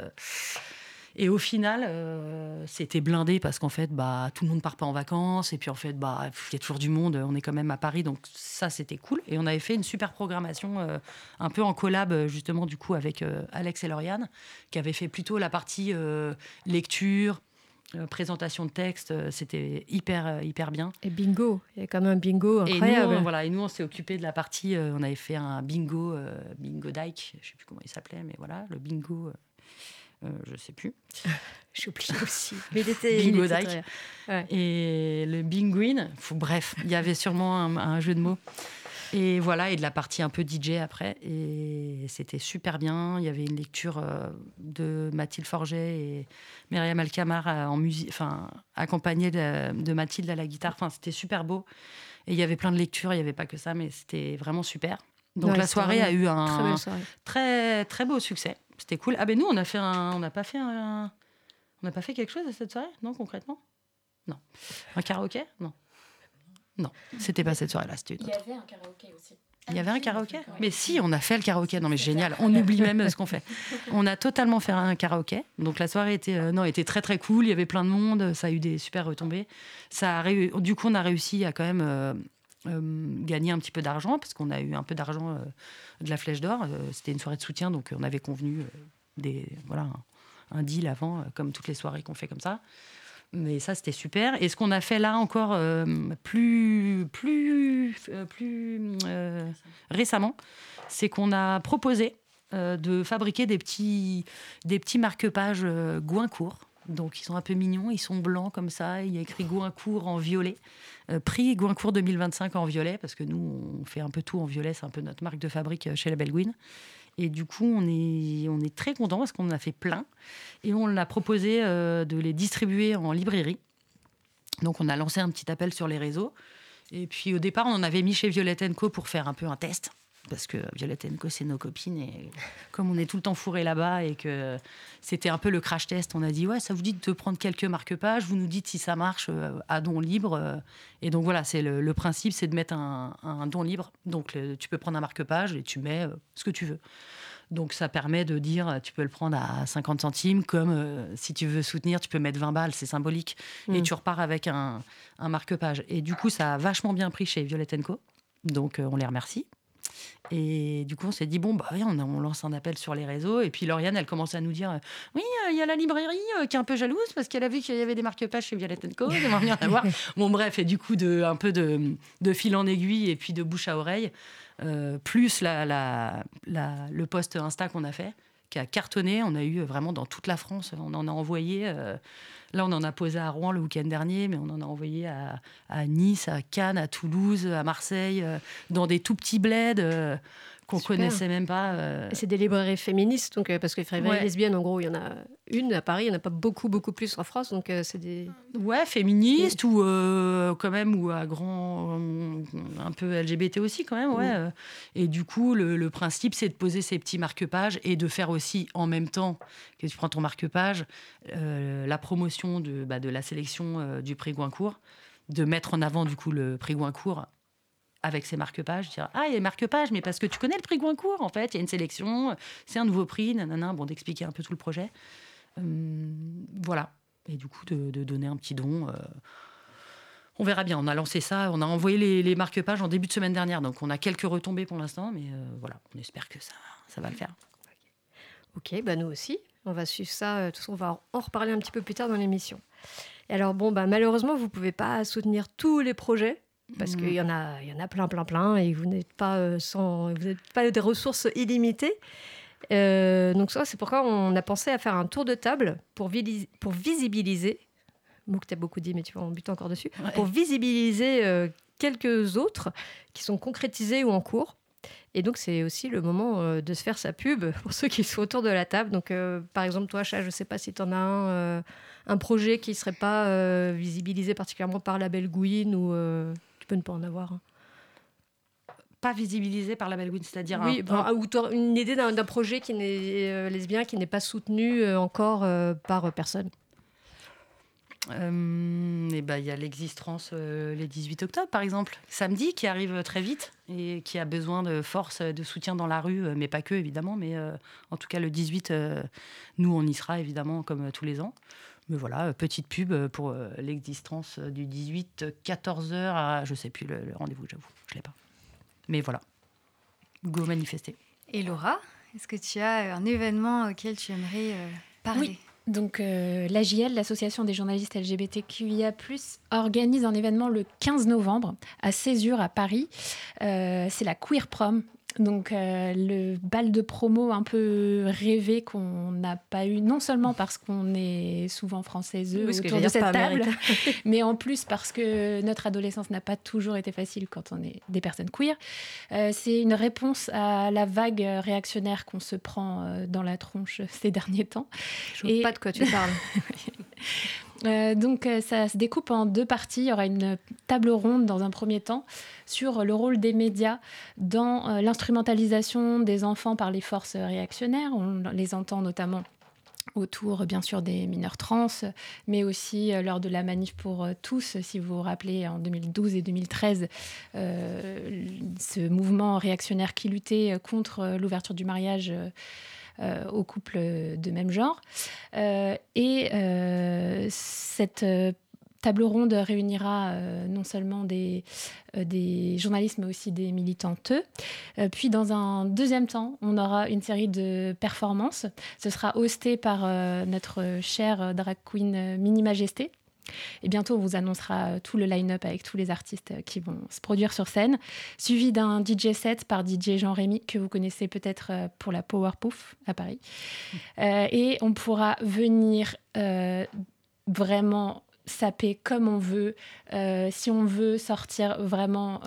Et au final, c'était blindé parce qu'en fait, tout le monde ne part pas en vacances. Et puis en fait, il y a toujours du monde. On est quand même à Paris, donc ça, c'était cool. Et on avait fait une super programmation, un peu en collab, justement, du coup, avec Alex et Lauriane, qui avaient fait plutôt la partie lecture, présentation de texte. C'était hyper bien. Et bingo, il y a quand même un bingo incroyable. Et nous, on s'est occupé de la partie. On avait fait un bingo Dyke. Je ne sais plus comment il s'appelait, mais voilà, le bingo. Je sais plus. J'ai oublié aussi. Mais il était Bingo très Dyke. Ouais. Et le Binguin. Bref, il y avait sûrement un jeu de mots. Et voilà, et de la partie un peu DJ après. Et c'était super bien. Il y avait une lecture de Mathilde Forget et Myriam Alcamar en musique, accompagnée de Mathilde à la guitare. C'était super beau. Et il y avait plein de lectures. Il n'y avait pas que ça, mais c'était vraiment super. Donc la soirée a eu un très, très beau succès. C'était cool. Ah ben nous, on n'a pas fait quelque chose à cette soirée, non, concrètement? Non. Un karaoké? Non, c'était pas cette soirée-là, c'était une autre. Il y avait un karaoké aussi. Il y avait un karaoké? Mais si, on a fait le karaoké. Non mais génial, on oublie même ce qu'on fait. On a totalement fait un karaoké. Donc la soirée était très très cool, il y avait plein de monde, ça a eu des super retombées. Du coup, on a réussi à quand même... gagner un petit peu d'argent parce qu'on a eu un peu d'argent de la Flèche d'Or. C'était une soirée de soutien, donc on avait convenu un deal avant, comme toutes les soirées qu'on fait comme ça. Mais ça, c'était super. Et ce qu'on a fait là encore plus récemment, c'est qu'on a proposé de fabriquer des petits marque-pages Goincourt. Donc, ils sont un peu mignons, ils sont blancs comme ça. Il y a écrit Goincourt en violet. Prix Goincourt 2025 en violet, parce que nous, on fait un peu tout en violet. C'est un peu notre marque de fabrique chez Label Gouin. Et du coup, on est très contents parce qu'on en a fait plein. Et on l'a proposé de les distribuer en librairie. Donc, on a lancé un petit appel sur les réseaux. Et puis, au départ, on en avait mis chez Violette & Co pour faire un peu un test. Parce que Violette & Co, c'est nos copines. Et comme on est tout le temps fourrés là-bas et que c'était un peu le crash test, on a dit, ouais, ça vous dit de prendre quelques marque-pages, vous nous dites si ça marche à don libre. Et donc voilà, c'est le principe, c'est de mettre un don libre. Donc tu peux prendre un marque-page et tu mets ce que tu veux. Donc ça permet de dire, tu peux le prendre à 50 centimes, comme si tu veux soutenir, tu peux mettre 20 balles, c'est symbolique. Et tu repars avec un marque-page. Et du coup, ça a vachement bien pris chez Violette & Co. Donc on les remercie. Et du coup, on s'est dit, on lance un appel sur les réseaux. Et puis Lauriane, elle commence à nous dire, oui, il y a la librairie qui est un peu jalouse parce qu'elle a vu qu'il y avait des marque-pages chez Violette & Co. Elle aimerait bien en avoir. Bon, bref, et du coup, un peu de fil en aiguille et puis de bouche à oreille, plus le post Insta qu'on a fait, qui a cartonné. On a eu vraiment dans toute la France, on en a envoyé... Là, on en a posé à Rouen le week-end dernier, mais on en a envoyé à Nice, à Cannes, à Toulouse, à Marseille, dans des tout petits bleds qu'on ne connaissait même pas. C'est des librairies féministes, donc, parce que les librairies lesbiennes, en gros, il y en a une à Paris, il n'y en a pas beaucoup plus en France, donc c'est des... Ouais, féministes ou quand même, ou à un peu LGBT aussi quand même, ouais. Et du coup, le principe, c'est de poser ces petits marque-pages et de faire aussi, en même temps que tu prends ton marque-page, la promotion de la sélection du prix Goincourt, de mettre en avant du coup le prix Goincourt avec ses marque-pages, dire il y a des marque-pages, mais parce que tu connais le prix Goincourt, en fait, il y a une sélection, c'est un nouveau prix, d'expliquer un peu tout le projet. Voilà. Et du coup, de donner un petit don. On verra bien. On a lancé ça, on a envoyé les marque-pages en début de semaine dernière, donc on a quelques retombées pour l'instant, mais voilà, on espère que ça va le faire. Ok, nous aussi. On va suivre ça. De toute façon, on va en reparler un petit peu plus tard dans l'émission. Et alors, malheureusement, vous ne pouvez pas soutenir tous les projets, parce qu'il y en a plein, et vous n'êtes pas des ressources illimitées. Donc ça, c'est pourquoi on a pensé à faire un tour de table pour visibiliser, mot que tu as beaucoup dit, mais tu vas en buter encore dessus, pour visibiliser quelques autres qui sont concrétisés ou en cours. Et donc, c'est aussi le moment de se faire sa pub pour ceux qui sont autour de la table. Donc, par exemple, toi, Cha, je ne sais pas si tu en as un projet qui ne serait pas visibilisé particulièrement par Label Gouin ou tu peux ne pas en avoir. Hein. Pas visibilisé par Label Gouin, c'est-à-dire... Oui, ou une idée d'un projet qui n'est lesbien, qui n'est pas soutenu encore par personne. Et ben, y a l'Existrance les 18 octobre, par exemple, samedi, qui arrive très vite et qui a besoin de force, de soutien dans la rue, mais pas que, évidemment. Mais en tout cas, le 18, nous, on y sera, évidemment, comme tous les ans. Mais voilà, petite pub pour l'Existrance du 18, 14h à... Je ne sais plus le rendez-vous, j'avoue, je ne l'ai pas. Mais voilà, go manifester. Et Laura, est-ce que tu as un événement auquel tu aimerais parler ? Oui. Donc l'AJL, l'Association des journalistes LGBTQIA+, organise un événement le 15 novembre à Césure, à Paris. C'est la Queer Prom. Donc le bal de promo un peu rêvé qu'on n'a pas eu, non seulement parce qu'on est souvent français autour de cette table, mais en plus parce que notre adolescence n'a pas toujours été facile quand on est des personnes queer. C'est une réponse à la vague réactionnaire qu'on se prend dans la tronche ces derniers temps. Je ne vois pas de quoi tu parles. Donc ça se découpe en 2 parties. Il y aura une table ronde dans un premier temps sur le rôle des médias dans l'instrumentalisation des enfants par les forces réactionnaires. On les entend notamment autour, bien sûr, des mineurs trans, mais aussi lors de la manif pour tous, si vous vous rappelez, en 2012 et 2013, ce mouvement réactionnaire qui luttait contre l'ouverture du mariage aux couples de même genre. Cette table ronde réunira non seulement des journalistes, mais aussi des militantes. Puis, dans un deuxième temps, on aura une série de performances. Ce sera hosté par notre chère drag queen Mini Majesté. Et bientôt, on vous annoncera tout le line-up avec tous les artistes qui vont se produire sur scène, suivi d'un DJ set par DJ Jean-Rémy, que vous connaissez peut-être pour la Powerpuff à Paris. Et on pourra venir vraiment saper comme on veut. Si on veut sortir vraiment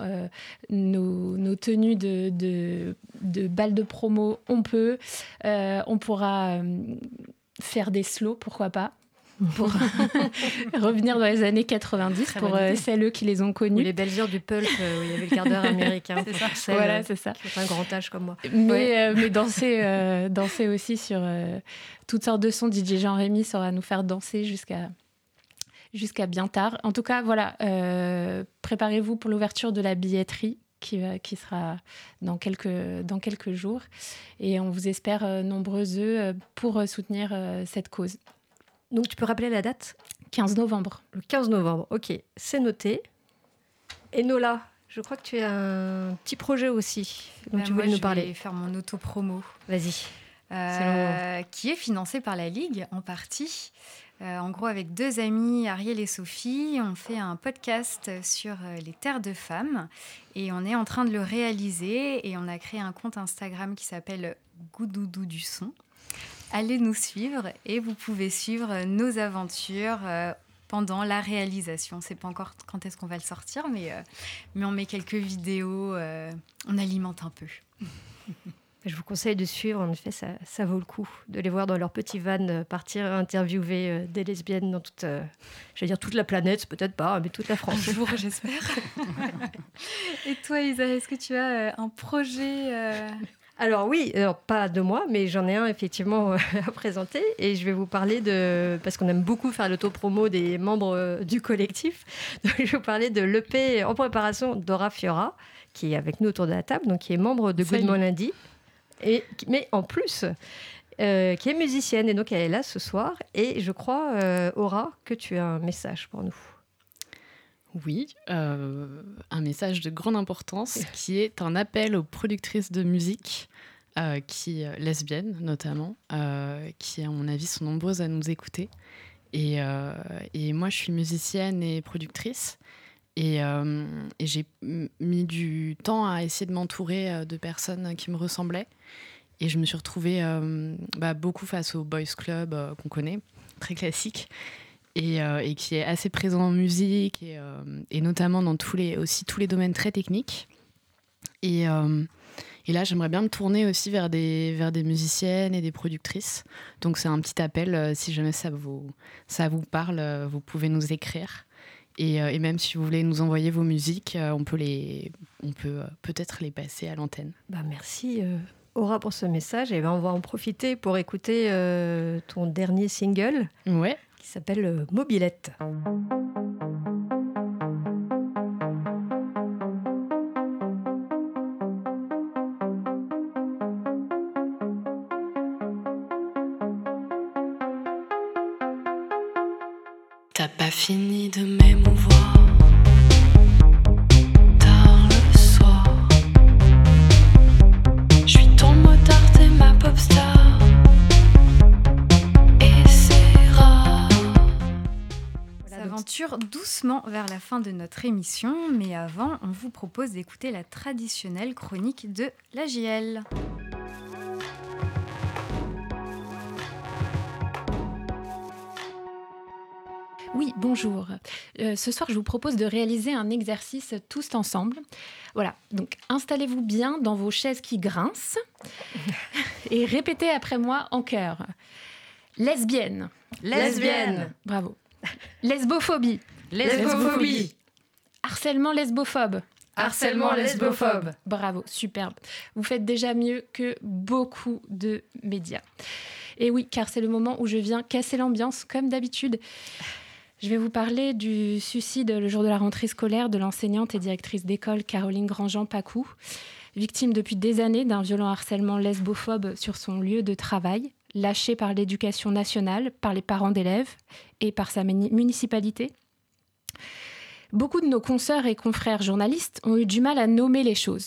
nos tenues de balles de promo, on peut. On pourra faire des slows, pourquoi pas, pour revenir dans les années 90 très pour celles qui les ont connues. Ou les belles heures du pulp où il y avait le quart d'heure américain. C'est ça. Voilà, c'est ça. Qui est un grand âge comme moi. Mais danser aussi sur toutes sortes de sons. DJ Jean-Rémy saura nous faire danser jusqu'à bien tard. En tout cas, voilà, préparez-vous pour l'ouverture de la billetterie qui sera dans quelques jours. Et on vous espère nombreux pour soutenir cette cause. Donc, tu peux rappeler la date ? 15 novembre. Le 15 novembre, ok, c'est noté. Et Nola, je crois que tu as un petit projet aussi dont tu voulais nous parler. Je vais faire mon auto-promo. Vas-y. Qui est financé par la Ligue, en partie. En gros, avec 2 amis, Ariel et Sophie, on fait un podcast sur les terres de femmes. Et on est en train de le réaliser. Et on a créé un compte Instagram qui s'appelle Goudoudou du son. Allez nous suivre et vous pouvez suivre nos aventures pendant la réalisation. On ne sait pas encore quand est-ce qu'on va le sortir, mais on met quelques vidéos, on alimente un peu. Je vous conseille de suivre, en effet, ça vaut le coup de les voir dans leur petit van partir interviewer des lesbiennes dans toute la planète, peut-être pas, mais toute la France. Un jour, j'espère. Et toi, Isa, est-ce que tu as un projet Alors oui, pas de moi, mais j'en ai un effectivement à présenter et je vais vous parler parce qu'on aime beaucoup faire l'autopromo des membres du collectif, donc je vais vous parler de l'EP en préparation d'Aura Fiora, qui est avec nous autour de la table, donc qui est membre de Good Morning Lundi, mais en plus qui est musicienne et donc elle est là ce soir et je crois, Aura, que tu as un message pour nous. Oui, un message de grande importance qui est un appel aux productrices de musique, lesbiennes notamment, qui à mon avis sont nombreuses à nous écouter. Et moi je suis musicienne et productrice et j'ai mis du temps à essayer de m'entourer de personnes qui me ressemblaient. Et je me suis retrouvée beaucoup face au boys club qu'on connaît, très classique, et qui est assez présent en musique, et notamment dans tous les domaines très techniques. Et là, j'aimerais bien me tourner aussi vers des musiciennes et des productrices. Donc c'est un petit appel, si jamais ça vous parle, vous pouvez nous écrire. Et même si vous voulez nous envoyer vos musiques, on peut peut-être les passer à l'antenne. Merci Aura pour ce message. Et on va en profiter pour écouter ton dernier single qui s'appelle Mobilette. T'as pas fini de m'émouvoir tard le soir. J'suis ton motard, t'es ma pop star. Et c'est rare. On s'aventure doucement vers la fin de notre émission, mais avant, on vous propose d'écouter la traditionnelle chronique de l'AJL. Oui, bonjour. Ce soir, je vous propose de réaliser un exercice tous ensemble. Voilà, donc installez-vous bien dans vos chaises qui grincent et répétez après moi en chœur. Lesbienne. Lesbienne. Bravo. Lesbophobie. Lesbophobie. Harcèlement lesbophobe. Harcèlement lesbophobe. Bravo, superbe. Vous faites déjà mieux que beaucoup de médias. Et oui, car c'est le moment où je viens casser l'ambiance, comme d'habitude. Je vais vous parler du suicide le jour de la rentrée scolaire de l'enseignante et directrice d'école Caroline Grandjean-Pacou, victime depuis des années d'un violent harcèlement lesbophobe sur son lieu de travail, lâchée par l'éducation nationale, par les parents d'élèves et par sa municipalité. Beaucoup de nos consoeurs et confrères journalistes ont eu du mal à nommer les choses,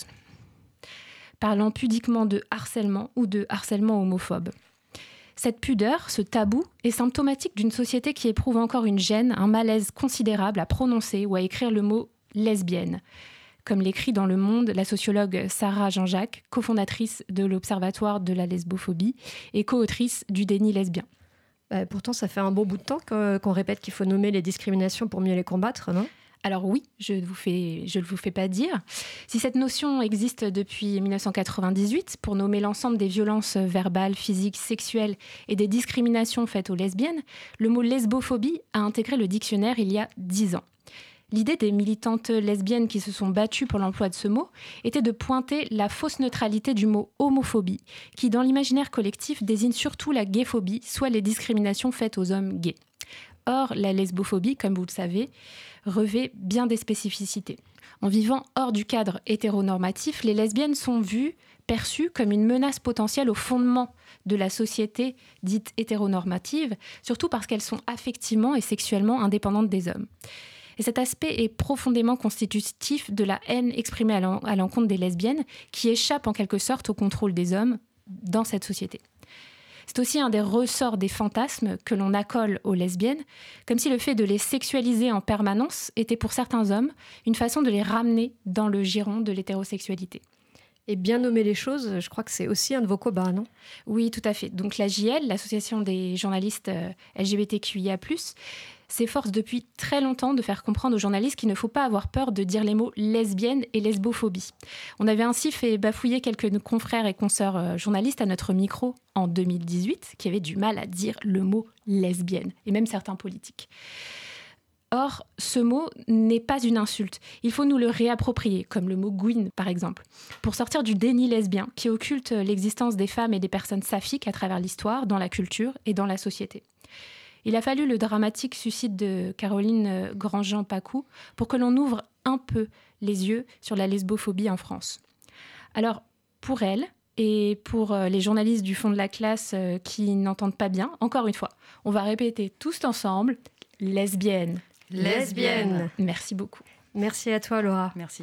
parlant pudiquement de harcèlement ou de harcèlement homophobe. Cette pudeur, ce tabou, est symptomatique d'une société qui éprouve encore une gêne, un malaise considérable à prononcer ou à écrire le mot « lesbienne », comme l'écrit dans Le Monde la sociologue Sarah Jean-Jacques, cofondatrice de l'Observatoire de la lesbophobie et co-autrice du déni lesbien. Pourtant, ça fait un bon bout de temps qu'on répète qu'il faut nommer les discriminations pour mieux les combattre, non ? Alors oui, je ne vous fais pas dire. Si cette notion existe depuis 1998 pour nommer l'ensemble des violences verbales, physiques, sexuelles et des discriminations faites aux lesbiennes, le mot lesbophobie a intégré le dictionnaire il y a 10 ans. L'idée des militantes lesbiennes qui se sont battues pour l'emploi de ce mot était de pointer la fausse neutralité du mot homophobie, qui dans l'imaginaire collectif désigne surtout la gayphobie, soit les discriminations faites aux hommes gays. Or, la lesbophobie, comme vous le savez, revêt bien des spécificités. En vivant hors du cadre hétéronormatif, les lesbiennes sont vues, perçues comme une menace potentielle au fondement de la société dite hétéronormative, surtout parce qu'elles sont affectivement et sexuellement indépendantes des hommes. Et cet aspect est profondément constitutif de la haine exprimée à l'encontre des lesbiennes, qui échappe en quelque sorte au contrôle des hommes dans cette société. C'est aussi un des ressorts des fantasmes que l'on accole aux lesbiennes, comme si le fait de les sexualiser en permanence était pour certains hommes une façon de les ramener dans le giron de l'hétérosexualité. Et bien nommer les choses, je crois que c'est aussi un de vos combats, non ? Oui, tout à fait. Donc l'AJL, l'Association des journalistes LGBTQIA+, s'efforce depuis très longtemps de faire comprendre aux journalistes qu'il ne faut pas avoir peur de dire les mots lesbienne et lesbophobie. On avait ainsi fait bafouiller quelques confrères et consoeurs journalistes à notre micro en 2018 qui avaient du mal à dire le mot lesbienne, et même certains politiques. Or, ce mot n'est pas une insulte. Il faut nous le réapproprier, comme le mot gouine, par exemple, pour sortir du déni lesbien qui occulte l'existence des femmes et des personnes saphiques à travers l'histoire, dans la culture et dans la société. Il a fallu le dramatique suicide de Caroline Grandjean-Pacou pour que l'on ouvre un peu les yeux sur la lesbophobie en France. Alors, pour elle et pour les journalistes du fond de la classe qui n'entendent pas bien, encore une fois, on va répéter tous ensemble « lesbienne ». Lesbienne. Merci beaucoup. Merci à toi, Laura. Merci.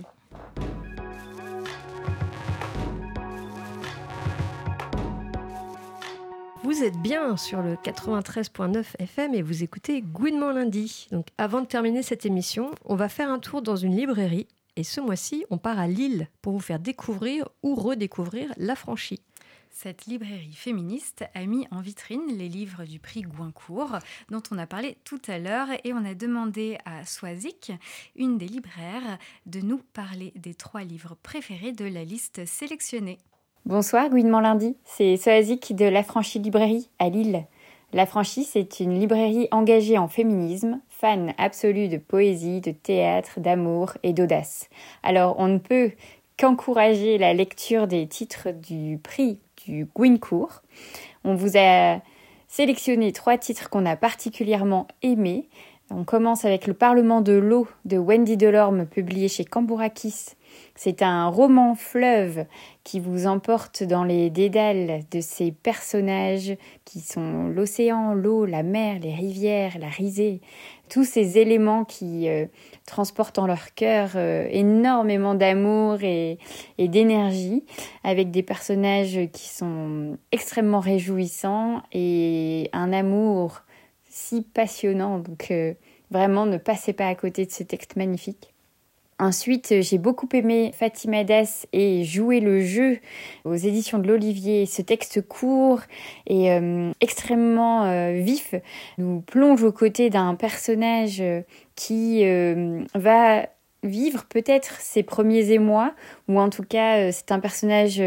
Vous êtes bien sur le 93.9 FM et vous écoutez Gouinement lundi. Donc, avant de terminer cette émission, on va faire un tour dans une librairie. Et ce mois-ci, on part à Lille pour vous faire découvrir ou redécouvrir L'Affranchi. Cette librairie féministe a mis en vitrine les livres du prix Goncourt, dont on a parlé tout à l'heure, et on a demandé à Swazik, une des libraires, de nous parler des 3 livres préférés de la liste sélectionnée. Bonsoir, Gouinement Lundi, c'est Swazik de l'Affranchi Librairie à Lille. L'Affranchi, c'est une librairie engagée en féminisme, fan absolue de poésie, de théâtre, d'amour et d'audace. Alors, on ne peut qu'encourager la lecture des titres du prix du Goncourt. On vous a sélectionné 3 titres qu'on a particulièrement aimés. On commence avec Le Parlement de l'eau de Wendy Delorme, publié chez Cambourakis. C'est un roman fleuve qui vous emporte dans les dédales de ces personnages qui sont l'océan, l'eau, la mer, les rivières, la risée. Tous ces éléments qui transportent en leur cœur énormément d'amour et d'énergie, avec des personnages qui sont extrêmement réjouissants et un amour si passionnant. Donc vraiment, ne passez pas à côté de ce texte magnifique. Ensuite, j'ai beaucoup aimé Fatima Das et Jouer le jeu aux éditions de l'Olivier. Ce texte court et extrêmement vif nous plonge aux côtés d'un personnage qui va vivre peut-être ses premiers émois, ou en tout cas c'est un personnage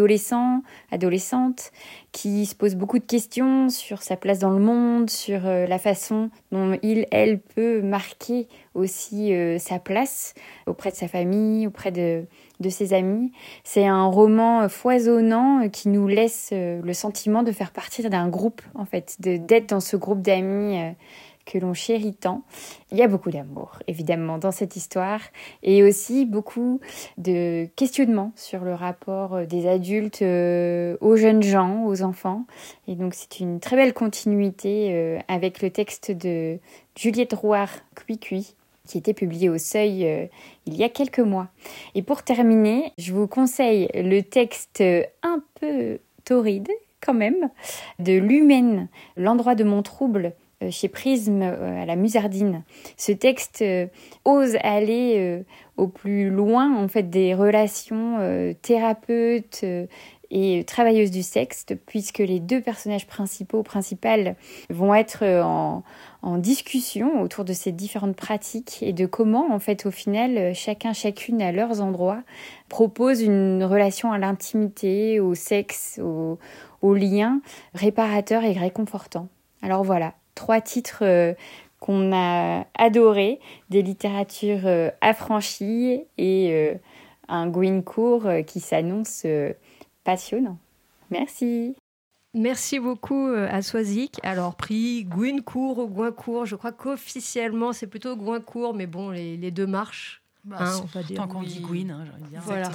adolescente, qui se pose beaucoup de questions sur sa place dans le monde, sur la façon dont elle peut marquer aussi sa place auprès de sa famille, auprès de ses amis. C'est un roman foisonnant qui nous laisse le sentiment de faire partie d'un groupe, en fait, d'être dans ce groupe d'amis que l'on chérit tant. Il y a beaucoup d'amour, évidemment, dans cette histoire, et aussi beaucoup de questionnements sur le rapport des adultes aux jeunes gens, aux enfants. Et donc, c'est une très belle continuité avec le texte de Juliette Rouard, Cuicui, qui était publié au Seuil il y a quelques mois. Et pour terminer, je vous conseille le texte un peu torride, quand même, de L'Humaine, L'endroit de mon trouble, chez Prisme à la Musardine. Ce texte ose aller au plus loin en fait des relations thérapeutes et travailleuses du sexe, puisque les 2 personnages principales vont être en discussion autour de ces différentes pratiques et de comment en fait au final chacune à leurs endroits propose une relation à l'intimité, au sexe, au lien réparateur et réconfortant. Alors voilà, 3 titres qu'on a adorés, des littératures affranchies et un Goncourt qui s'annonce passionnant. Merci. Merci beaucoup à Swazik. Alors, prix Goncourt ou Goncourt, je crois qu'officiellement c'est plutôt Goncourt, mais bon, les 2 marchent. On va dire. Tant qu'on dit Gwyn, j'ai envie de dire. Voilà.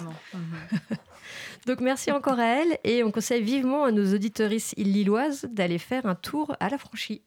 Donc merci encore à elle, et on conseille vivement à nos auditrices lilloises d'aller faire un tour à l'Affranchi.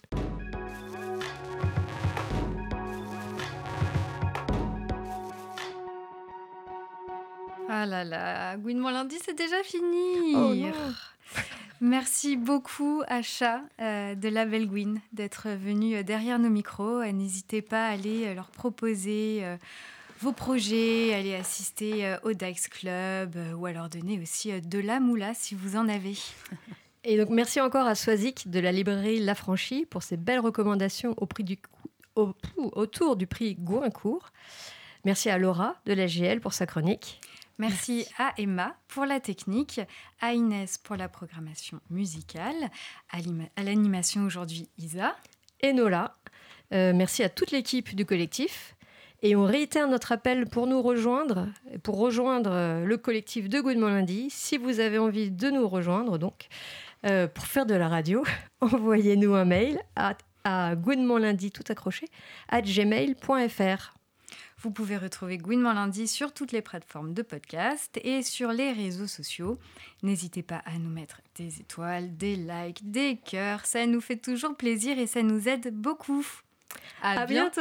Ah là là, Gouinement Lundi, c'est déjà fini. Oh non. Merci beaucoup à Chat de Label Gwyn d'être venu derrière nos micros. N'hésitez pas à aller leur proposer vos projets, aller assister au Dax Club ou à leur donner aussi de la moula si vous en avez. Et donc merci encore à Swazik de la librairie L'Affranchi pour ses belles recommandations autour du prix Goncourt. Merci à Laura de l'AGL pour sa chronique. Merci à Emma pour la technique, à Inès pour la programmation musicale, à l'animation aujourd'hui Isa et Nola. Merci à toute l'équipe du collectif. Et on réitère notre appel pour nous rejoindre, pour rejoindre le collectif de Gouinement Lundi. Si vous avez envie de nous rejoindre, donc, pour faire de la radio, envoyez-nous un mail à gouinementlundi, tout accroché, @gmail.fr. Vous pouvez retrouver Gouinement Lundi sur toutes les plateformes de podcast et sur les réseaux sociaux. N'hésitez pas à nous mettre des étoiles, des likes, des cœurs. Ça nous fait toujours plaisir et ça nous aide beaucoup. À bientôt.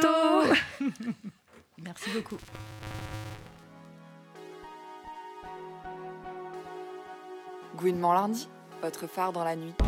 Merci beaucoup. Gouinement Lundi, votre phare dans la nuit.